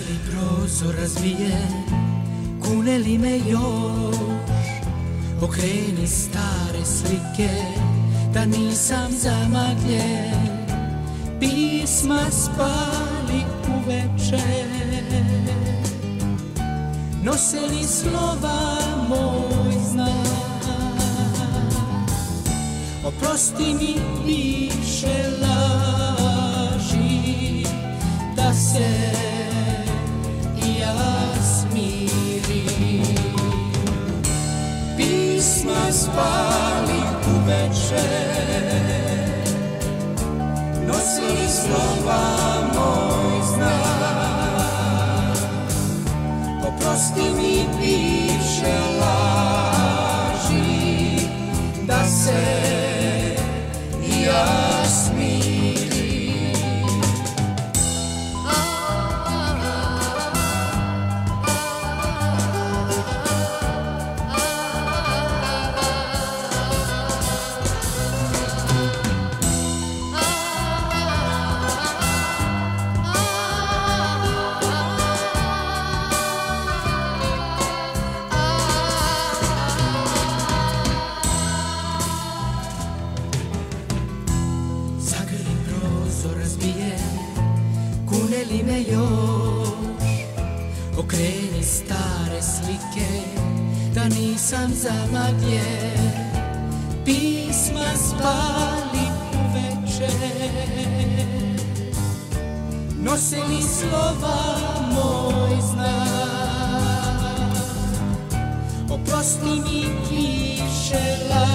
Zagrli prozor razbijen, kuneli me još. Okreni stare slike, da nisam zamagljen. Pisma spali uveče, nosili slova moj znak. Oprosti mi više laži, da se i ja smirim. Pisma spali uveče, nosili slova moj znak. Oprosti mi više laži, da se i ja smirim. Kuneli me još, okreni stare slike, da nisam zamagljen. Pisma spali uveče, nosili slova moj znak. Oprosti mi više laži,